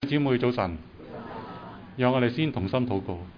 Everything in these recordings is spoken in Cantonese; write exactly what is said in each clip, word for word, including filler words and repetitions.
姊妹早晨，讓我哋先同心禱告。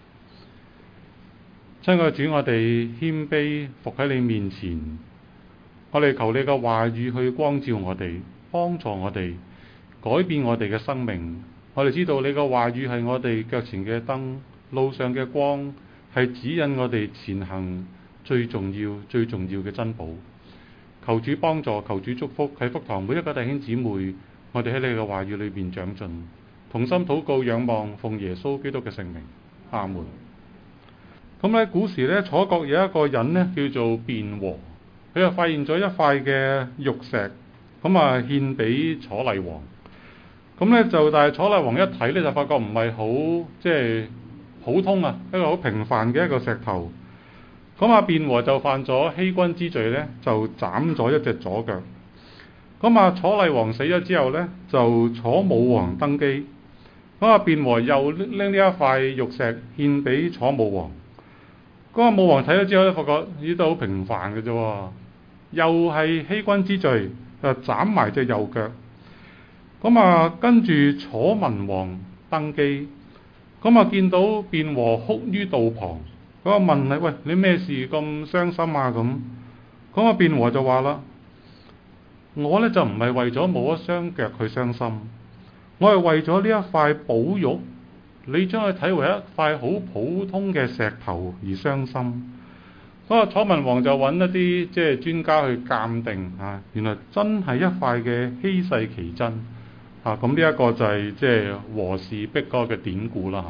親愛的主，我哋謙卑伏喺你面前，我哋求你嘅話語去光照我哋，幫助我哋改變我哋嘅生命。我哋知道你嘅話語係我哋腳前嘅燈，路上嘅光，係指引我哋前行最重要、最重要嘅珍寶。求主幫助，求主祝福喺福堂每一個弟兄姊妹，我哋喺你嘅話語裏邊長進，同心禱告仰望，奉耶穌基督嘅聖名，阿門。咁咧，古時咧，楚國有一個人咧叫做卞和，佢就發現咗一塊嘅玉石，咁啊獻俾楚厲王。咁咧就但係楚厲王一睇咧就發覺唔係好即係普通啊，一個好平凡嘅一個石頭。咁啊卞和就犯咗欺君之罪咧，就斬咗一隻左腳。咁啊楚厲王死咗之後咧，就楚武王登基。咁啊卞和又拎呢一塊玉石獻俾楚武王。嗰個武王睇咗之後咧，發覺呢都好平凡嘅啫，又係欺君之罪，就斬埋隻右腳。咁啊，跟住楚文王登基，咁啊見到卞和哭於道旁，咁啊問你：喂，你咩事咁傷心啊？咁，咁啊卞和就話啦：我咧就唔係為咗冇一雙腳去傷心，我係為咗呢一塊寶玉。你將佢睇為一塊好普通嘅石頭而傷心。嗰個楚文王就揾一啲即係專家去鑑定啊，原來真係一塊嘅稀世奇珍啊！咁呢一個就係即係和氏璧嗰個嘅典故啦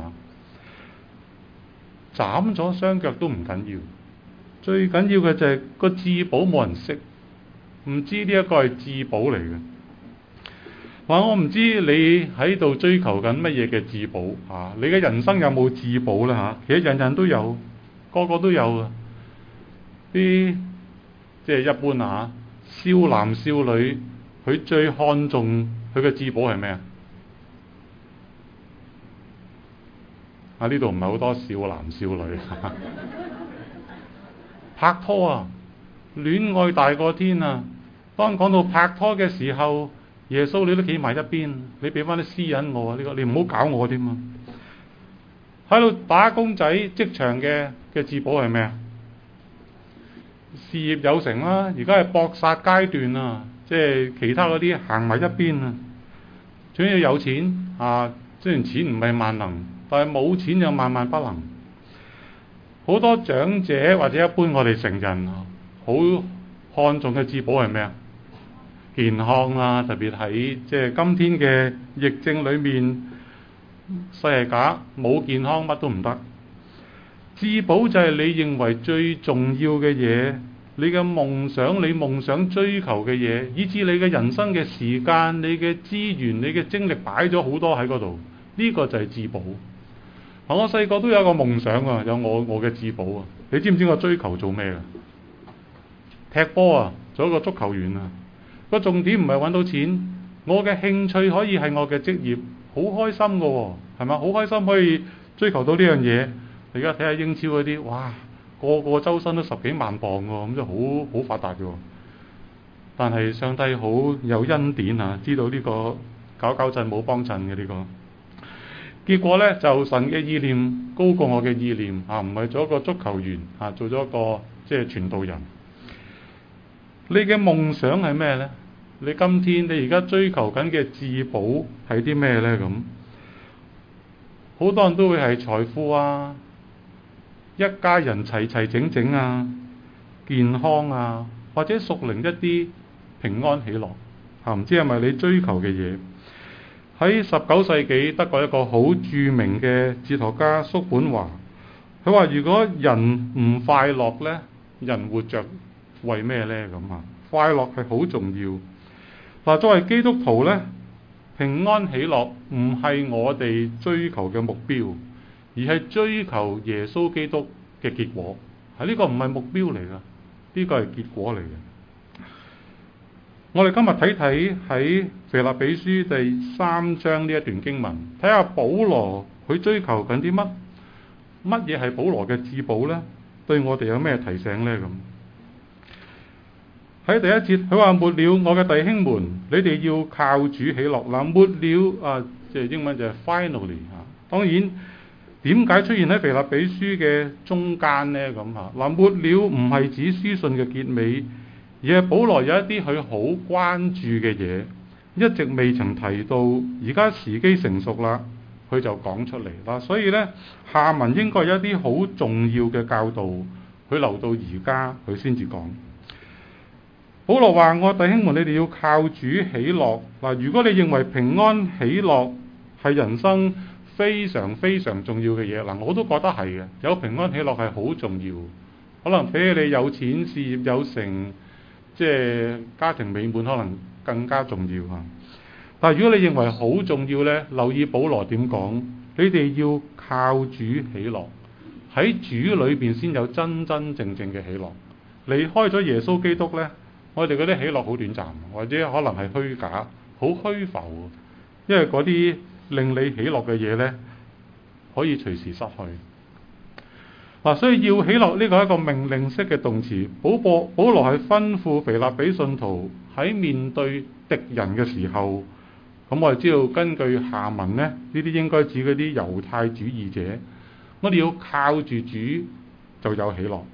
嚇。斬咗雙腳都唔緊要，最緊要嘅就係個至寶冇人識，唔知呢一個係至寶嚟嘅。話我唔知你喺度追求緊乜嘢嘅至寶啊？你嘅人生有冇至寶呢？嚇、啊？其實人人都有，個個都有嘅。啲即係一般啊，少男少女佢最看重佢嘅至寶係咩啊？啊，呢度唔係好多少男少女，拍拖啊，戀愛大過天啊！當講到拍拖嘅時候，耶穌你都企埋一邊，你俾翻啲私隱我啊！呢個你唔好搞我添啊！喺度打工仔職場嘅嘅至寶係咩啊？事業有成啦，而家係搏殺階段啊！即係其他嗰啲行埋一邊啊！總要有錢啊！雖然錢唔係萬能，但係冇錢就萬萬不能。好多長者或者一般我哋成人好看重嘅至寶係咩啊？健康啦，特別喺即係今天嘅疫症裏面，世係假，冇健康乜都唔得。至寶就係你認為最重要嘅嘢，你嘅夢想，你夢想追求嘅嘢，以至你嘅人生嘅時間、你嘅資源、你嘅精力擺咗好多喺嗰度，呢個就係至寶。我細個都有個夢想啊，有我我嘅至寶啊。你知唔知我追求做咩啊？踢波啊，做一個足球員啊。個重點唔係揾到錢，我嘅興趣可以係我嘅職業，好開心㗎喎，係咪？好開心可以追求到呢樣嘢。你而家睇下英超嗰啲，哇，個個周身都十幾萬磅喎，咁就好好發達嘅。但係上帝好有恩典啊，知道呢個搞搞震冇幫襯嘅呢個。結果呢，就神嘅意念高過我嘅意念啊，唔係做一個足球員啊，做咗一個即係傳道人。你嘅夢想係咩呢？你今天你而家追求緊嘅至寶係啲咩呢？咁好多人都會係財富啊，一家人齊齊整整啊，健康啊，或者屬靈一啲平安喜樂啊，唔知係咪你追求嘅嘢？喺十九世紀德國一個好著名嘅哲學家叔本華，佢話如果人唔快樂呢，人活着為咩呢？咁啊，快樂係好重要。嗱，作為基督徒呢，平安喜樂唔係我哋追求嘅目標，而係追求耶穌基督嘅結果。係呢個唔係目標嚟噶，呢個係結果嚟嘅。我哋今日睇睇喺腓立比書第三章呢一段經文，睇下保羅佢追求緊啲乜？乜嘢係保羅嘅至寶呢？對我哋有咩提醒呢？咁喺第一節，佢話：末了，我嘅弟兄們，你哋要靠主喜樂。嗱，末了啊， 即係英文就係 finally 嚇。當然點解出現喺腓立比書嘅中間呢？咁嚇嗱，末了唔係指書信嘅結尾，而係保羅有一啲佢好關注嘅嘢，一直未曾提到，而家時機成熟啦，佢就講出嚟啦。所以呢，下文應該有一啲好重要嘅教導，佢留到而家佢先至講。保羅話：我弟兄們，你哋要靠主喜樂。嗱，如果你認為平安喜樂係人生非常非常重要嘅嘢，嗱，我都覺得係嘅。有平安喜樂係好重要，可能比起你有錢、事業有成、即係家庭美滿，可能更加重要嚇。但係如果你認為好重要呢，留意保羅點講，你哋要靠主喜樂，喺主裏邊先有真真正正嘅喜樂。離開咗耶穌基督呢，我哋嗰啲喜樂好短暫，或者可能係虛假、好虛浮，因為嗰啲令你喜樂嘅嘢呢，可以隨時失去。嗱、啊，所以要喜樂呢個係一個命令式嘅動詞。保羅保羅係吩咐腓立比信徒喺面對敵人嘅時候，咁我哋知道根據下文呢，呢啲應該指嗰啲猶太主義者，我哋要靠住主就有喜樂。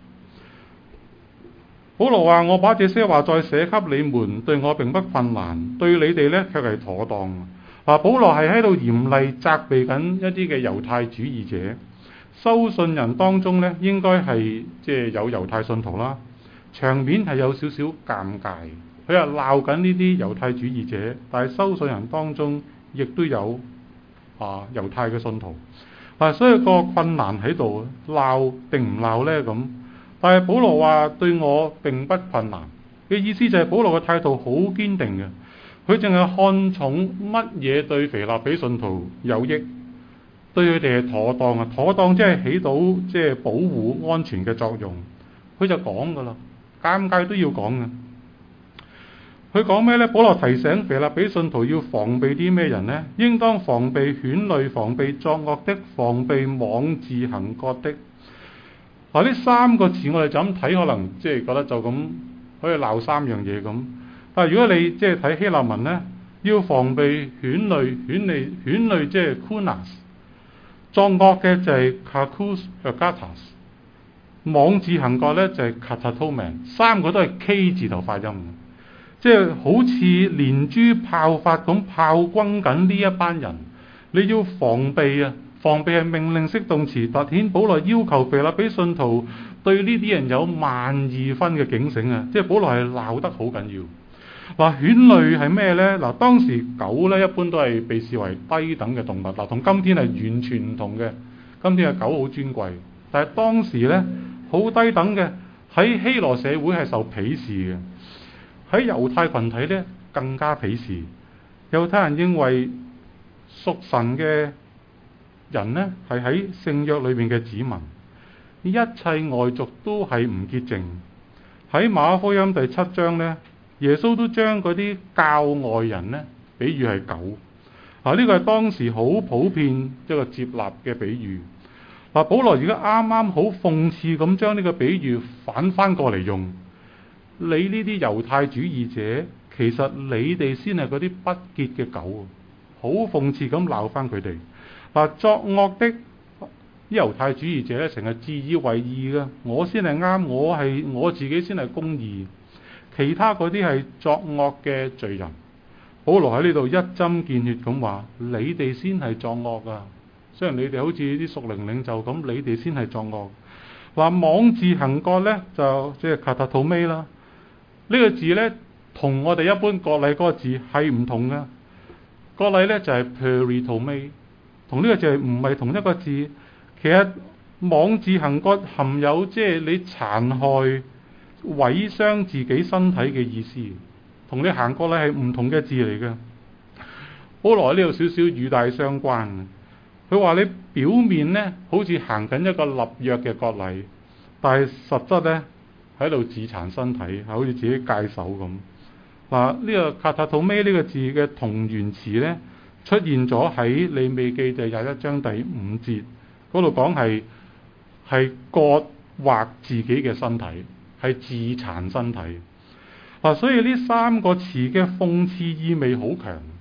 保羅話：我把這些話再寫給你們，對我並不困難，對你哋呢卻係妥當。嗱，保羅係喺度嚴厲責備緊一啲嘅猶太主義者。收信人當中呢，應該係即係有猶太信徒啦，場面係有少少尷尬。佢係鬧緊呢啲猶太主義者，但係收信人當中亦都有啊猶太嘅信徒。嗱，所以個困難喺度，鬧定唔鬧呢？咁？但係保羅話對我並不困難嘅意思就係保羅嘅態度好堅定嘅，佢淨係看重乜嘢對腓立比信徒有益，對佢哋係妥當啊，妥當即係起到即係保護安全嘅作用，佢就講噶啦，尷尬都要講嘅。佢講咩呢？保羅提醒腓立比信徒要防備啲咩人呢？應當防備犬類，防備作惡的，防備妄自行割的。嗱，呢三個字我哋就咁睇，可能即係覺得就咁可以鬧三樣嘢咁。但係如果你即係睇希臘文呢，要防備犬類，犬類犬類即係 kunas， 作惡嘅就係 kakus ergatas， 妄自行割呢就係 katatomen， 三個都係 K 字頭發音，即係好似連珠炮發咁炮轟緊呢一班人，你要防備啊！防備係命令式動詞，凸顯保羅要求腓立比信徒對呢啲人有萬二分嘅警醒啊！即係保羅係鬧得好緊要。嗱，犬類係咩呢？嗱，當時狗呢一般都係被視為低等嘅動物，嗱，同今天係完全唔同嘅。今天嘅狗好尊貴，但係當時呢，好低等嘅，喺希羅社會係受鄙視嘅，喺猶太群體呢更加鄙視。猶太人認為屬神嘅人呢係喺聖約裏面嘅子民，一切外族都係唔潔淨。喺馬可福音第七章呢，耶穌都將嗰啲教外人呢比喻係狗。嗱，呢個係當時好普遍一個接納嘅比喻。嗱，保羅而家啱啱好諷刺咁將呢個比喻反翻過嚟用。你呢啲猶太主義者，其實你哋先係嗰啲不潔嘅狗，好諷刺咁鬧翻佢哋。嗱，作惡的猶太主義者咧，成日自以為義嘅，我先係啱，我係我自己先係公義，其他嗰啲係作惡嘅罪人。保羅喺呢度一針見血咁話：你哋先係作惡啊！雖然你哋好似啲屬靈領袖咁，你哋先係作惡。嗱，妄自行割咧，就即係 katatome 啦。呢個字咧，同我哋一般割禮嗰個字係唔同嘅。割禮咧就係 peritome。同呢個就係唔係同一個字，其實妄自行割含有即係你殘害、毀傷自己身體嘅意思，同你行割禮係唔同嘅字嚟嘅。保羅喺呢度少少語帶相關，佢話你表面呢好似行緊一個立約嘅割禮，但係實質呢喺度自殘身體，好似自己戒手咁。嗱，呢個 katatome 呢個字嘅同源詞呢，出現咗喺利未記第廿一章第五節嗰度，講係係割劃自己嘅身體，係自殘身體。嗱，所以呢三個詞嘅諷刺意味好強。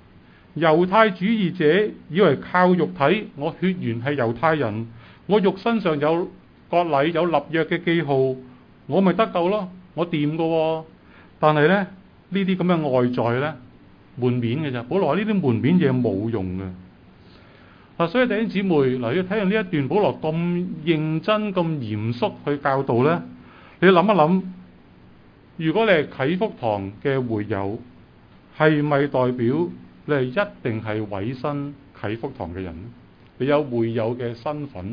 猶太主義者以為靠肉體，我血緣係猶太人，我肉身上有割禮有立約嘅記號，我咪得救咯，我掂㗎喎。但係咧，呢啲咁嘅外在咧，門面嘅啫。保羅話呢啲門面嘢冇用嘅。嗱，所以弟兄姊妹，嗱，要睇下呢一段保羅咁認真、咁嚴肅去教導咧，你要諗一諗，如果你係啟福堂嘅會友，係咪代表你係一定係委身啟福堂嘅人？你有會友嘅身份，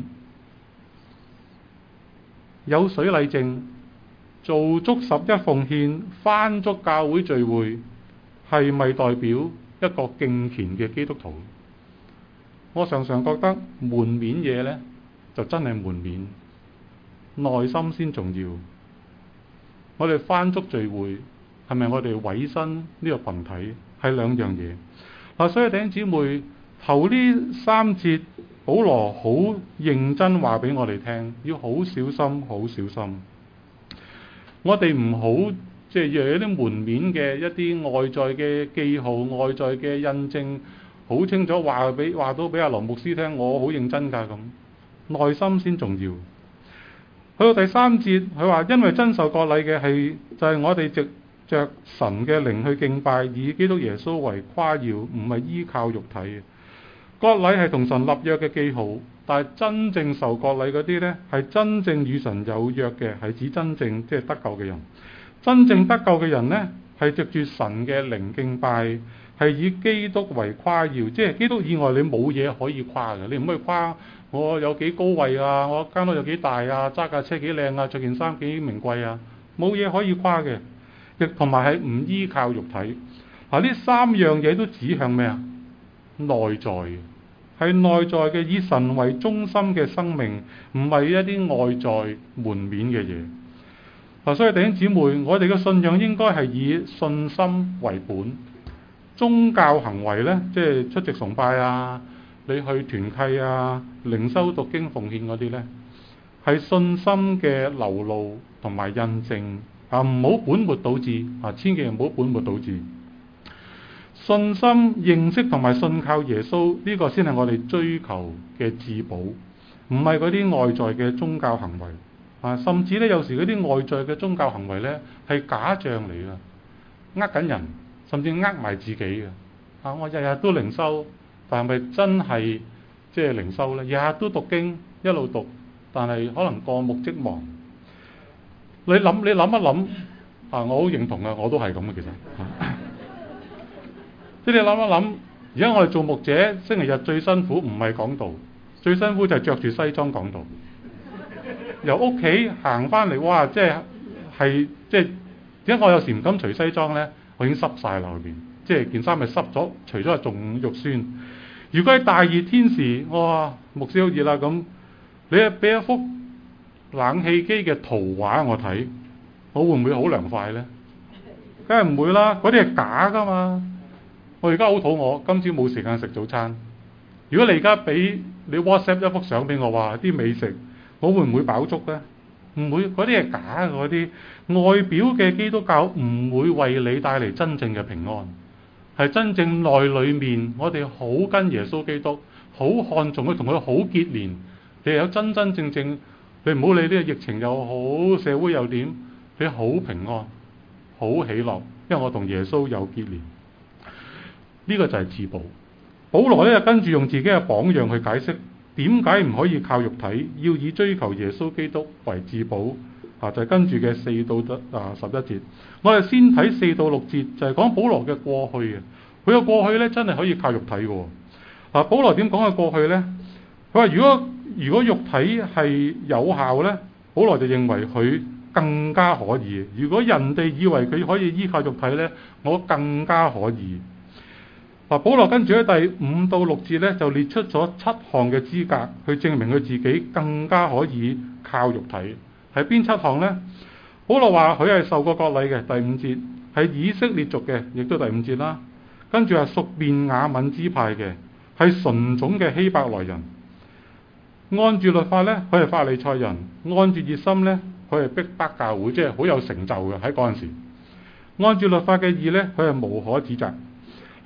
有水禮證，做足十一奉獻，返足教會聚會，係咪代表一個敬虔嘅基督徒？我常常覺得門面嘢呢，就真係門面，內心先重要。我哋返足聚會，係咪我哋委身呢個群體？係兩樣嘢。嗱，所以弟兄姊妹，頭呢三節保羅好認真話俾我哋聽，要好小心，好小心。我哋唔好即係有啲門面嘅一啲外在嘅記號、外在嘅印證，好清楚話俾話到俾阿羅牧師聽，我好認真㗎咁，內心先重要。去到第三節，佢話因為真受割禮嘅係就係、是、我哋藉着神嘅靈去敬拜，以基督耶穌為誇耀，唔係依靠肉體嘅。割禮係同神立約嘅記號，但係真正受割禮嗰啲呢，係真正與神有約嘅，係指真正即係得救嘅人。真正得救嘅人呢，係藉住神嘅靈敬拜，係以基督為誇耀，即係基督以外你冇嘢可以誇嘅，你唔可以誇我有幾高位啊，我間屋有幾大啊，揸架車幾靚啊，着件衫幾名貴啊，冇嘢可以誇嘅。亦同埋係唔依靠肉體。嗱，呢三樣嘢都指向咩啊？內在嘅，係內在嘅，以神為中心嘅生命，唔係一啲外在門面嘅嘢。嗱，所以弟兄姊妹，我哋嘅信仰應該係以信心為本，宗教行為呢，即係出席崇拜啊，你去團契啊，靈修讀經奉獻嗰啲呢，係信心嘅流露同埋印證。啊，唔好本末倒置啊！千祈唔好本末倒置。信心、認識同埋信靠耶穌，呢個先係我哋追求嘅至寶，唔係嗰啲外在嘅宗教行為啊！甚至咧，有時嗰啲外在嘅宗教行為咧，係假象嚟㗎，呃緊人，甚至呃埋自己嘅啊！我日日都靈修，但係咪真係即係靈修咧？日日都讀經，一路讀，但係可能過目即忘。你諗你諗一諗啊！我好認同啊，我都係咁嘅其實。即係你諗一諗，而家我哋做牧者，星期日最辛苦唔係講道，最辛苦就係着住西裝講道。由屋企行翻嚟，哇！即係係即係點解我有時唔敢除西裝咧？我已經濕晒啦，後邊即係件衫咪濕咗，除咗係仲肉酸。如果喺大熱天時，哇！牧師好熱啦咁，你啊俾一幅冷氣機嘅圖畫我睇，我會唔會好涼快呢？梗係唔會啦，嗰啲係假噶嘛。我而家好肚餓，今朝冇時間食早餐。如果你而家俾你 WhatsApp 一幅相俾我，話啲美食，我會唔會飽足呢？唔會，嗰啲係假嘅，嗰啲外表嘅基督教唔會為你帶嚟真正嘅平安，係真正內裏面我哋好跟耶穌基督，好看重佢，同佢好結連。你有真真正正。你唔好理呢個疫情又好，社會又點，你好平安，好喜樂，因為我同耶穌有結連。呢、這個就係至寶。保羅咧就跟住用自己嘅榜樣去解釋，點解唔可以靠肉體，要以追求耶穌基督為至寶。啊，就係、是、跟住嘅四到得啊十一節。我哋先睇四到六節，就係、是、講保羅嘅過去嘅。佢嘅過去咧真係可以靠肉體嘅。啊，保羅點講嘅過去咧？佢話如果如果肉體係有效呢，保羅就認為佢更加可以。如果人哋以為佢可以依靠肉體呢，我更加可以。嗱，保羅跟住喺第五到六節呢，就列出咗七項嘅資格，去證明佢自己更加可以靠肉體。係邊七項呢？保羅話佢係受過割禮嘅，第五節係以色列族嘅，亦都第五節啦。跟住係屬便雅憫支派嘅，係純種嘅希伯來人。按住律法呢，佢係法利賽人；按住熱心呢，佢係逼迫教會，即係好有成就嘅喺嗰陣時。按住律法嘅義呢，佢係無可指責。嗱，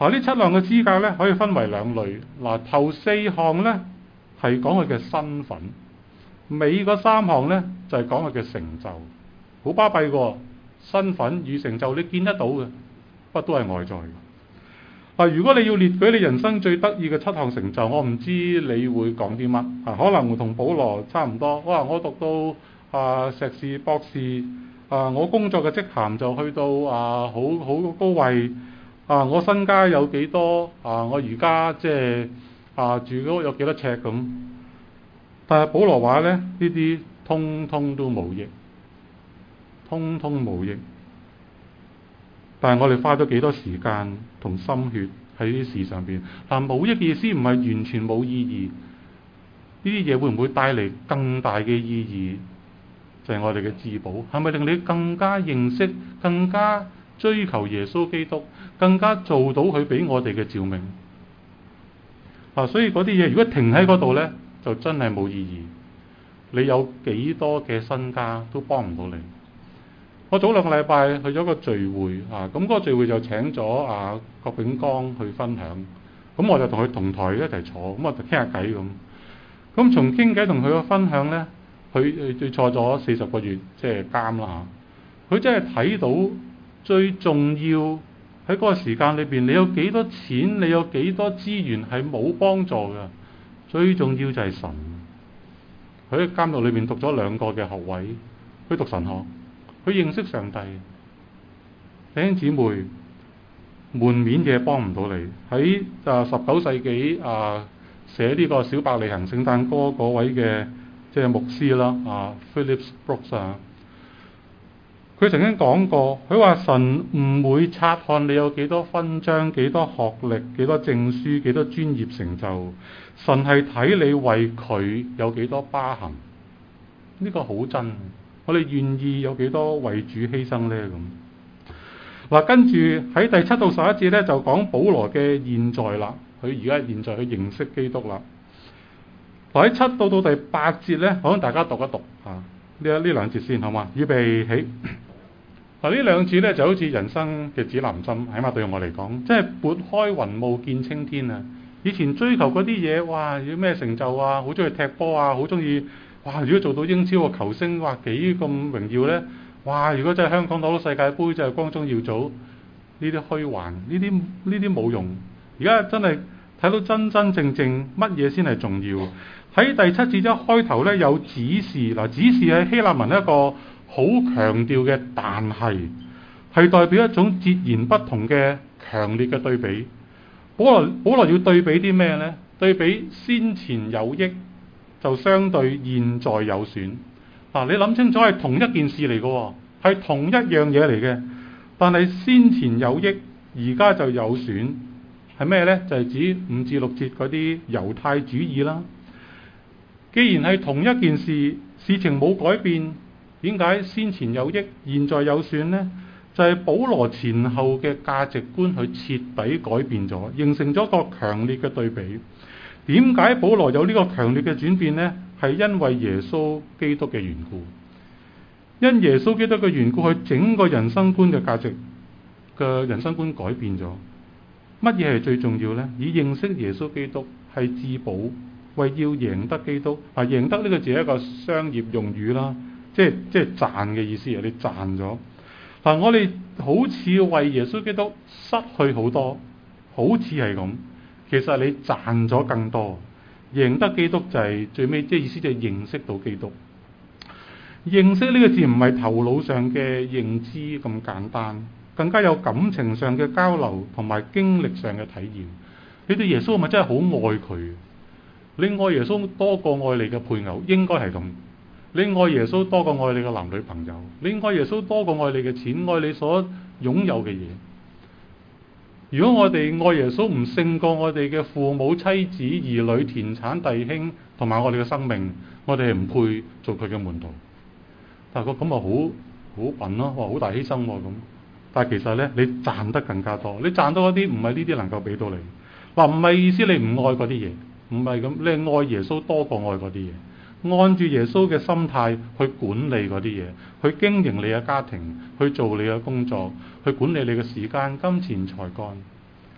嗱，呢七項嘅資格咧可以分為兩類。嗱，頭四項咧係講佢嘅身份，尾嗰三項咧就係講佢嘅成就。好巴閉嘅身份與成就，你見得到嘅，不過都係外在嘅。嗱，如果你要列舉你人生最得意嘅七項成就，我唔知你會講啲乜啊？可能會同保羅差唔多。哇！我讀到啊碩士、博士啊，我工作嘅職銜就去到啊好好高位啊，我身家有幾多啊？我而家即係啊住嗰有幾多尺咁？但係保羅話咧，呢啲通通都冇益，通通冇益。但係我哋花咗幾多時間同心血喺呢啲事上邊？但冇益嘅意思唔係完全冇意義。呢啲嘢會唔會帶嚟更大嘅意義？就係我哋嘅至寶，係咪令你更加認識、更加追求耶穌基督、更加做到佢俾我哋嘅召命？啊，所以嗰啲嘢如果停喺嗰度呢，就真係冇意義。你有幾多嘅身家都幫唔到你。我早兩個禮拜去咗個聚會啊，咁、那、嗰個聚會就請咗啊郭炳江去分享，咁我就同佢同台一齊坐，咁我就傾下偈咁。咁從傾偈同佢嘅分享呢，佢佢坐咗四十個月即係監啦嚇。佢真係睇到最重要喺嗰個時間裏邊，你有幾多錢，你有幾多資源係冇幫助嘅。最重要就係神。佢喺監獄裏邊讀咗兩個嘅學位，佢讀神學。佢認識上帝。弟兄姊妹，門面嘢幫唔到你。喺啊十九世紀啊寫呢個小伯利恆聖誕歌嗰位嘅即係牧師啦，啊 Philip Brooks 啊，佢曾經講過，佢話神唔會察看你有幾多勳章、幾多學歷、幾多證書、幾多專業成就，神係睇你為佢有幾多疤痕。呢個好真。我哋願意有幾多為主犧牲呢？咁嗱，跟住喺第七到十一節咧，就講保羅嘅現在啦。佢而家現在去認識基督啦。嗱，喺七到到第八節咧，我想大家讀一讀啊，呢一呢兩節先好嘛？預備起嗱，呢兩節咧就好似人生嘅指南針，起碼對我嚟講，即係撥開雲霧見青天啊！以前追求嗰啲嘢，哇，要咩成就啊？好中意踢波啊，好中意。哇！如果做到英超嘅球星，哇幾咁榮耀呢？哇！如果真係香港攞到世界盃，真係光宗耀祖。呢啲虛幻，呢啲呢啲冇用。而家真係睇到真真正正乜嘢先係重要。喺第七節一開頭呢，有指示嗱，指示喺希臘文一個好強調嘅，但係係代表一種截然不同嘅強烈嘅對比。保羅保羅要對比啲咩呢？對比先前有益，就相對現在有損。嗱、啊，你諗清楚係同一件事嚟嘅，係同一樣嘢嚟嘅。但係先前有益，而家就有損，係咩呢？就係、是、指五至六節嗰啲猶太主義啦。既然係同一件事，事情冇改變，點解先前有益，現在有損呢？就係、是、保羅前後嘅價值觀去徹底改變咗，形成咗個強烈嘅對比。點解保羅有呢個強烈嘅轉變呢？係因為耶穌基督嘅緣故，因耶穌基督嘅緣故，佢整個人生觀嘅價值嘅人生觀改變咗。乜嘢係最重要呢？以認識耶穌基督係至寶，為要贏得基督。啊，贏得呢個字係一個商業用語啦，即係即係賺嘅意思。你賺咗嗱，我哋好似為耶穌基督失去好多，好似係咁。其實你賺咗更多，贏得基督就係最尾，即係意思就係認識到基督。認識呢個字唔係頭腦上嘅認知咁簡單，更加有感情上嘅交流同埋經歷上嘅體驗。你對耶穌係咪真係好愛佢？你愛耶穌多過愛你嘅配偶，應該係咁。你愛耶穌多過愛你嘅男女朋友，你愛耶穌多過愛你嘅錢，愛你所擁有嘅嘢。如果我哋愛耶穌唔勝過我哋嘅父母、妻子、兒女、田產、弟兄同埋我哋嘅生命，我哋係唔配做佢嘅門徒。但係個咁啊好好笨咯，哇好大犧牲喎咁。但係其實呢，你賺得更加多，你賺到嗰啲唔係呢啲能夠俾到你。嗱，唔係意思你唔愛嗰啲嘢，唔係咁，你係愛耶穌多過愛嗰啲嘢，按住耶穌嘅心態去管理嗰啲嘢，去經營你嘅家庭，去做你嘅工作，去管理你嘅時間、金錢、才幹。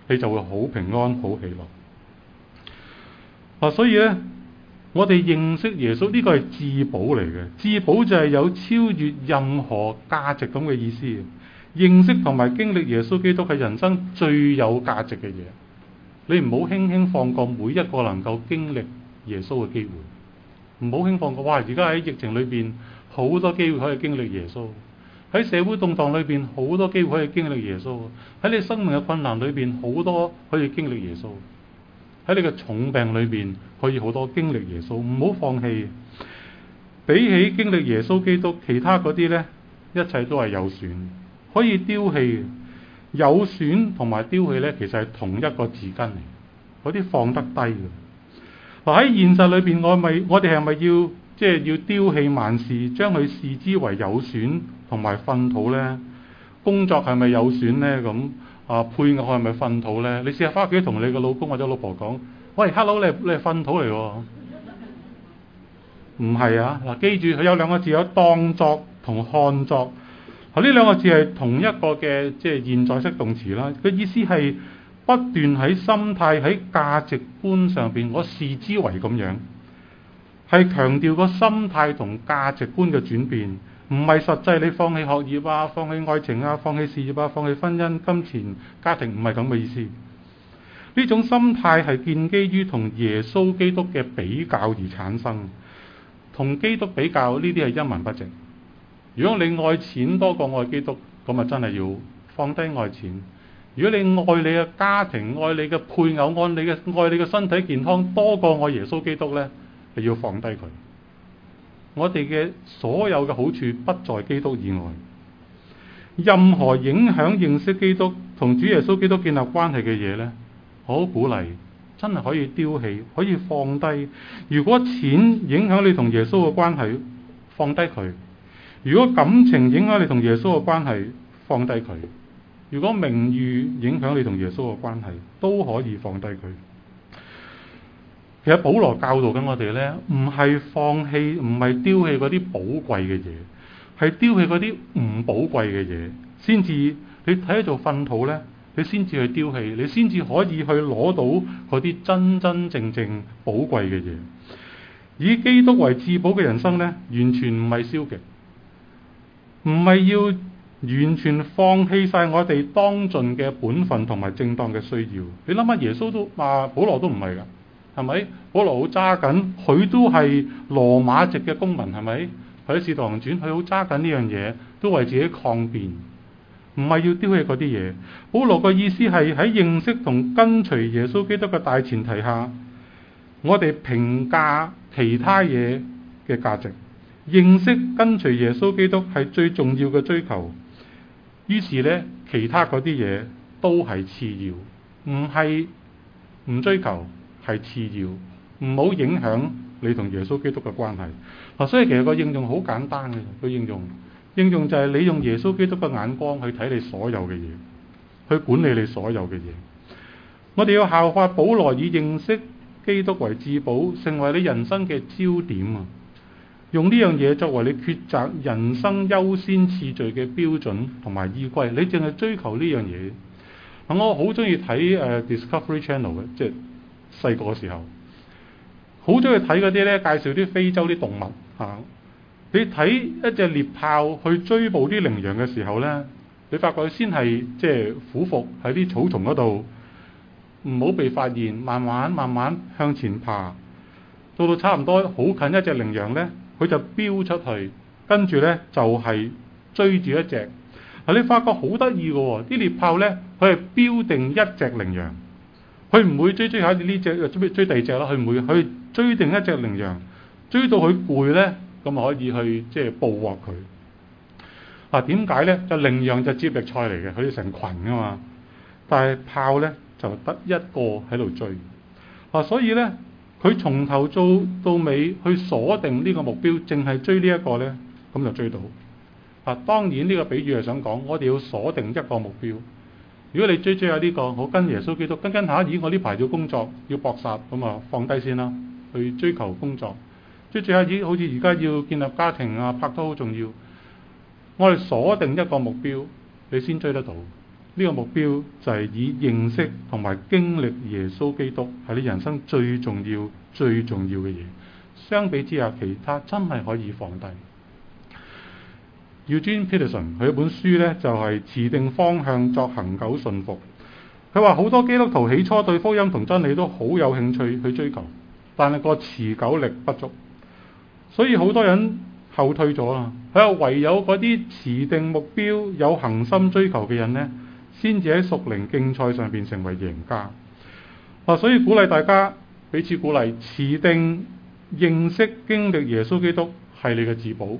你就會好平安、好喜樂。啊，所以咧，我哋認識耶穌呢個係至寶嚟嘅，至寶就係有超越任何價值咁嘅意思。認識同埋經歷耶穌基督係人生最有價值嘅嘢，你唔好輕輕放過每一個能夠經歷耶穌嘅機會，唔好輕放過。哇！而家喺疫情裏邊，好多機會可以經歷耶穌；喺社會動盪裏邊，好多機會可以經歷耶穌；喺你生命嘅困難裏邊，好多可以經歷耶穌；喺你嘅重病裏邊，可以好多經歷耶穌。唔好放棄。比起經歷耶穌基督，其他嗰啲呢，一切都係有損。可以丟棄，有損同埋丟棄呢，其實係同一個字根嚟。嗰啲放得低嘅。嗱，喺現實裏邊，我咪我哋係咪要即係要丟棄萬事，將佢視之為有損同埋糞土呢？工作係咪有損呢？咁啊，配偶係咪糞土呢？你試下翻屋企同你個老公或者老婆講：喂 ，hello，你你係糞土嚟喎？唔係啊！嗱，記住佢有兩個字，有當作同看作。呢兩個字係同一個嘅即係現在式動詞啦，個意思係不斷喺心態喺價值觀上邊，我視之為咁樣，係強調個心態同價值觀嘅轉變，唔係實際你放棄學業啊、放棄愛情啊、放棄事業啊、放棄婚姻、金錢、家庭，唔係咁嘅意思。呢種心態係建基於同耶穌基督嘅比較而產生，同基督比較呢啲係一文不值。如果你愛錢多過愛基督，咁啊真係要放低愛錢。如果你愛你嘅家庭、愛你嘅配偶、愛你嘅愛你嘅身體健康多過愛耶穌基督呢，你要放低佢。我哋嘅所有嘅好處不在基督以外。任何影響認識基督同主耶穌基督建立關係嘅嘢呢，我好鼓勵，真係可以丟棄，可以放低。如果錢影響你同耶穌嘅關係，放低佢。如果感情影響你同耶穌嘅關係，放低佢；如果名譽影響你同耶穌嘅關係，都可以放低佢。其實保羅教導緊我哋呢，唔係放棄，唔係丟棄嗰啲寶貴嘅嘢，係丟棄嗰啲唔寶貴嘅嘢，先至你睇做糞土呢，你先至去丟棄，你先至可以去攞到嗰啲真真正正寶貴嘅嘢。以基督為至寶嘅人生呢，完全唔係消極。唔係要完全放棄晒我哋當盡嘅本分同埋正當嘅需要。你諗下，耶穌都話，保羅都唔係噶，係咪？保羅好揸緊，佢都係羅馬籍嘅公民，係咪？佢喺使徒行傳，佢好揸緊呢樣嘢，都為自己抗辯，唔係要丟棄嗰啲嘢。保羅嘅意思係喺認識同跟隨耶穌基督嘅大前提下，我哋評價其他嘢嘅價值。認識跟隨耶穌基督係最重要嘅追求，於是呢，其他嗰啲嘢都係次要，唔係唔追求，係次要，唔好影響你同耶穌基督嘅關係。嗱，所以其實個應用好簡單嘅，個應用應用就係你用耶穌基督嘅眼光去睇你所有嘅嘢，去管理你所有嘅嘢。我哋要效法保羅，以認識基督為至寶，成為你人生嘅焦點啊！用呢樣嘢作為你抉擇人生優先次序嘅標準同埋依歸，你淨係追求呢樣嘢。我好中意睇誒 Discovery Channel 嘅，即係細個嘅時候，好中意睇嗰啲咧，介紹啲非洲啲動物嚇。你睇一隻獵豹去追捕啲羚羊嘅時候咧，你發覺佢先係即係俯伏喺啲草叢嗰度，唔好被發現，慢慢慢慢向前爬，到到差唔多好近一隻羚羊咧。佢就飆出去，跟住呢就係、是、追住一隻。嗱，你發覺好得意嘅喎，啲獵豹呢，佢係標定一隻羚羊，佢唔會追追下呢隻，追追第二隻啦。佢唔會，佢追定一隻羚羊，追到佢攰呢，咁啊可以去即係捕獲佢。嗱，點解呢？就羚羊就接力賽嚟嘅，佢哋成群噶嘛，但係豹呢，就得一個喺度追。嗱，所以呢。佢從頭做到尾去鎖定呢個目標，淨係追呢一個呢，咁就追到。啊，當然呢個比喻係想講，我哋要鎖定一個目標。如果你追追下呢個，我跟耶穌基督跟跟下，咦，我呢排要工作要搏殺，咁啊放低先啦，去追求工作。追追下，咦，好似而家要建立家庭啊，拍拖好重要。我哋鎖定一個目標，你先追得到。 呢個目標就係以認識同埋經歷耶穌基督係你人生最重要、最重要嘅嘢。相比之下，其他真係可以放低。Eugene Peterson 佢一本書呢，就係持定方向作恒久信服。佢話好多基督徒起初對福音同真理都好有興趣去追求，但係個持久力不足，所以好多人後退咗啦。佢話唯有嗰啲持定目標、有恆心追求嘅人呢，先至喺屬靈競賽上邊成為贏家。啊，所以鼓勵大家彼此鼓勵，持定認識經歷耶穌基督係你嘅至寶。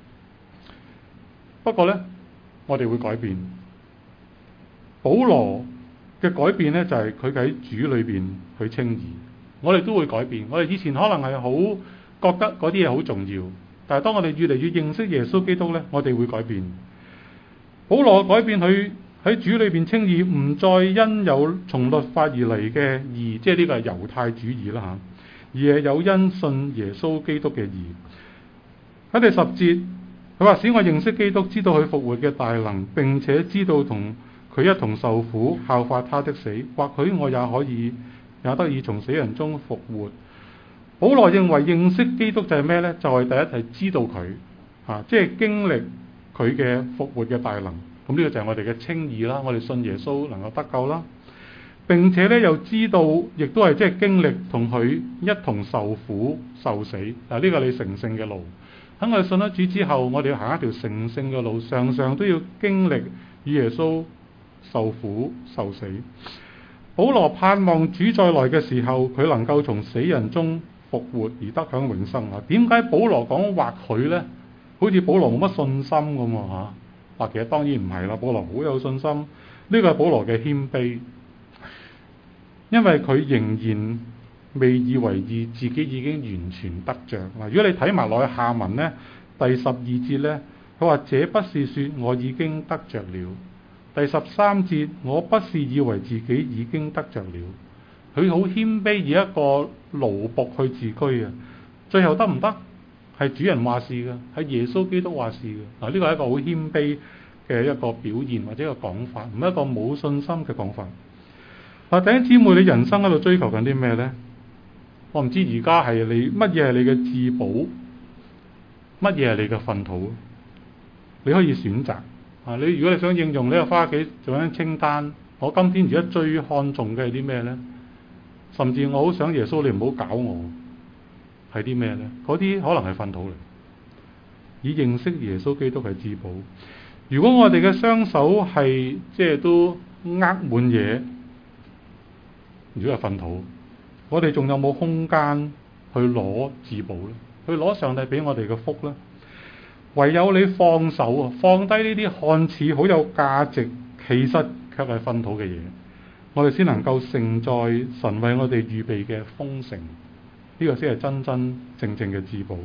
不過呢，我哋會改變。保羅嘅改變呢，就係佢喺主裏邊去稱義。我哋都會改變。我哋以前可能係好覺得嗰啲嘢好重要，但係當我哋越嚟越認識耶穌基督呢，我哋會改變。保羅改變佢喺主裏邊稱義，唔再因有從律法而嚟嘅義，即係呢個係猶太主義啦嚇，而係有因信耶穌基督嘅義。喺第十節。佢話使我認識基督，知道佢復活嘅大能，並且知道同佢一同受苦，效法他的死，或許我也可以也得以從死人中復活。保羅認為認識基督就係咩呢？就係、是、第一係知道佢，啊，即係經歷佢嘅復活嘅大能。咁呢個就係我哋嘅稱義啦，我哋信耶穌能夠得救啦。並且咧又知道，亦都係即係經歷同佢一同受苦受死。嗱，呢個係你成聖嘅路。喺我哋信咗主之後，我哋要行一條成聖嘅路，常常都要經歷與耶穌受苦受死。保羅盼望主再來嘅時候，佢能夠從死人中復活而得享永生啊！點解保羅講或許呢？好似保羅冇乜信心咁啊嚇！嗱，其實當然唔係啦，保羅好有信心。呢個係保羅嘅謙卑，因為佢仍然未以為意，自己已經完全得着。嗱，如果你睇埋落去下文呢，第十二節呢，佢話這不是說我已經得着了。第十三節，我不是以為自己已經得着了。佢好謙卑，以一個奴僕去自居啊。最後得唔得？係主人話事嘅，係耶穌基督話事嘅。嗱，呢個係一個好謙卑嘅一個表現或者一個講法，唔係一個冇信心嘅講法。嗱，弟兄姊妹，你人生喺度追求緊啲咩呢？我唔知而家係你乜嘢係你嘅至寶，乜嘢係你嘅糞土，你可以選擇啊！你如果你想應用，你就翻屋企做緊清單。我今天而家最看重嘅係啲咩呢？甚至我好想耶穌，你唔好搞我，係啲咩呢？嗰啲可能係糞土嚟。以認識耶穌基督係至寶。如果我哋嘅雙手係即係都握滿嘢，如果係糞土，我哋仲有冇空間去攞至寶呢？去攞上帝俾我哋嘅福呢？唯有你放手啊，放低呢啲看似好有價值，其實卻係糞土嘅嘢，我哋先能夠承載神為我哋預備嘅豐盛。呢個先係真真正正嘅至寶。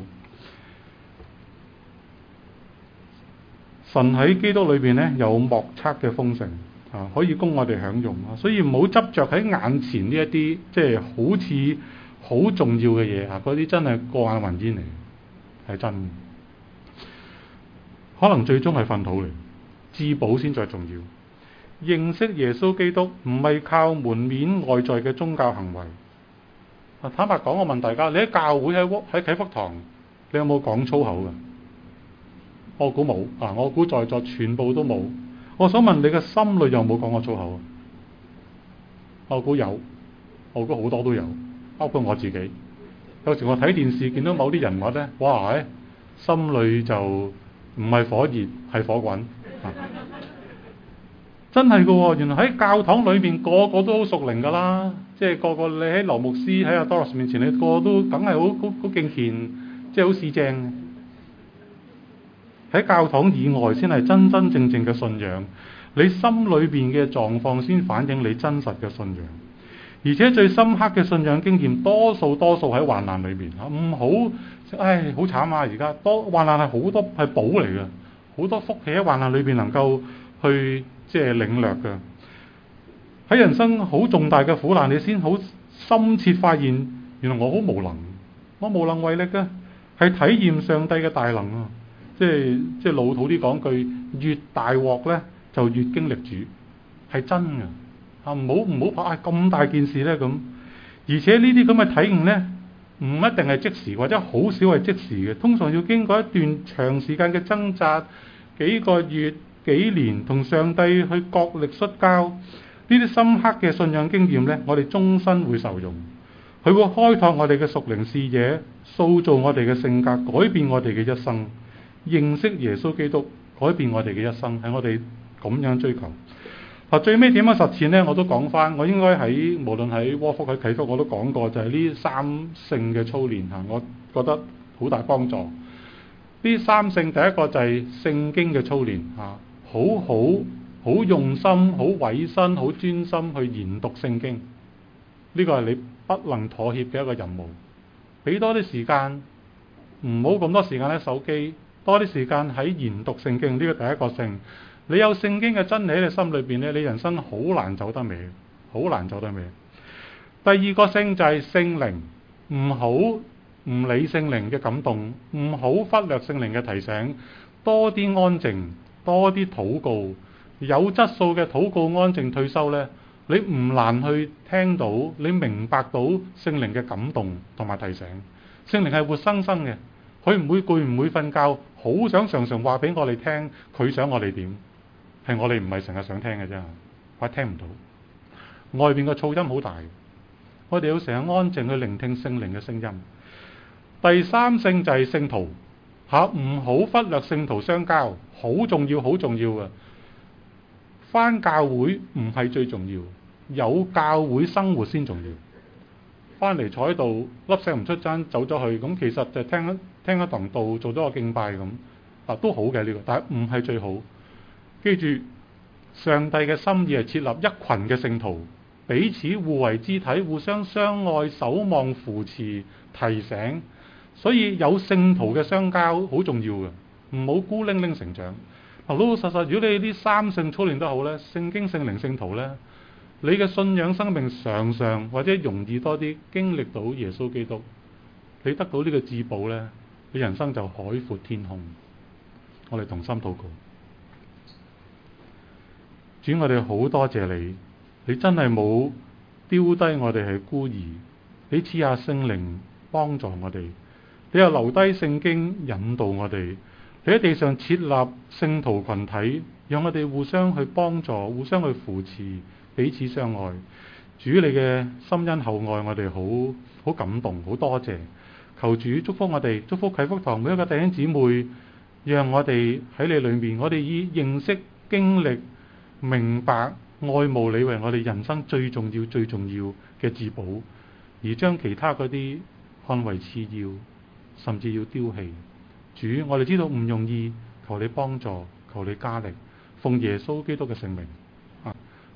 神喺基督裏邊咧有莫測嘅豐盛啊，可以供我哋享用啊。所以唔好執着喺眼前呢一啲即係好似好重要嘅嘢啊，嗰啲真係過眼雲煙嚟，係真嘅。可能最終係糞土嚟，至寶先最重要。認識耶穌基督唔係靠門面外在嘅宗教行為。啊，坦白講，我問大家，你喺教會喺喺啟福堂，你有冇講粗口㗎？我估冇啊！我估在座全部都冇。我想問你嘅心裏有冇講過粗口？我估有，我估好多都有，包括我自己。有時我睇電視見到某啲人物咧，哇！心裏就唔係火熱，係火滾。啊、真係㗎喎！原來喺教堂裏面個個都好屬靈㗎啦，即係個個你喺羅牧師喺阿多羅斯面前，你個個都梗係好好好敬虔，即係好市正。喺教堂以外先係真真正正嘅信仰，你心裏邊嘅狀況先反映你真實嘅信仰。而且最深刻嘅信仰經驗，多數多數喺患難裏面嚇，唔好，唉，好慘啊！而家多患難係好多係寶嚟嘅，好多福氣喺患難裏邊能夠去即係領略嘅。喺人生好重大嘅苦難，你先好深切發現，原來我好無能，我無能為力嘅，係體驗上帝嘅大能啊！即係即係老土啲講句，越大鑊咧就越經歷主。 係真嘅啊！唔好唔好怕啊！咁大件事咧咁，而且呢啲咁嘅體悟咧，唔一定係即時，或者好少係即時嘅，通常要經過一段長時間嘅掙扎，幾個月、幾年，同上帝去角力摔跤。呢啲深刻嘅信仰經驗咧，我哋終身會受用。佢會開拓我哋嘅屬靈視野，塑造我哋嘅性格，改變我哋嘅一生。認識耶穌基督，改變我哋嘅一生，係我哋咁樣追求。啊，最尾點樣實踐呢？我都講翻，我應該喺無論喺窩福喺啟福，我都講過，就係呢三聖嘅操練嚇，我覺得好大幫助。呢三聖第一個就係聖經嘅操練嚇，好好好用心、好委身、好專心去研讀聖經。呢個係你不能妥協嘅一個任務。俾多啲時間，唔好咁多時間喺手機，多啲時間喺研讀聖經。呢個第一個聖。你有聖經嘅真理喺你心裏邊咧，你人生好難走得歪，好難走得歪。第二個聖就係聖靈，唔好唔理聖靈嘅感動，唔好忽略聖靈嘅提醒，多啲安靜，多啲禱告，有質素嘅禱告安靜退休呢，你唔難去聽到，你明白到聖靈嘅感動同埋提醒。聖靈係活生生嘅，佢唔會攰，唔會瞓覺，好想常常話俾我哋聽，佢想我哋點。係我哋唔係成日想聽嘅啫，我聽唔到。外邊個噪音好大，我哋要成日安靜去聆聽聖靈嘅聲音。第三聖就係聖徒吓，唔好忽略聖徒相交，好重要，好重要嘅。返教會唔係最重要，有教會生活先重要。返嚟坐喺度，粒石唔出爭走咗去，咁其實就聽一聽一堂道，做咗個敬拜咁，嗱都好嘅呢個，但係唔係最好。記住，上帝嘅心意係設立一群嘅聖徒，彼此互為肢體，互相相愛、守望、扶持、提醒。所以有聖徒嘅相交好重要嘅，唔好孤零零成長。老老實實，如果你呢三聖操練得好呢，聖經、聖靈、聖徒呢，你嘅信仰生命常常或者容易多啲經歷到耶穌基督，你得到呢個至寶呢，你人生就海闊天空。我哋同心禱告。主，我哋好多謝你，你真係冇丟低我哋係孤兒，你賜下聖靈幫助我哋，你又留低聖經引導我哋，你喺地上設立聖徒群體，讓我哋互相去幫助，互相去扶持，彼此相愛。主，你嘅深恩厚愛我哋好好感動，好多謝。求主祝福我哋，祝福啟福堂每一個弟兄姊妹，讓我哋喺你裏面，我哋以認識、經歷、明白、愛慕你為我哋人生最重要、最重要嘅至寶，而將其他嗰啲看為次要，甚至要丟棄。主，我哋知道唔容易，求你幫助，求你加力，奉耶穌基督嘅聖名。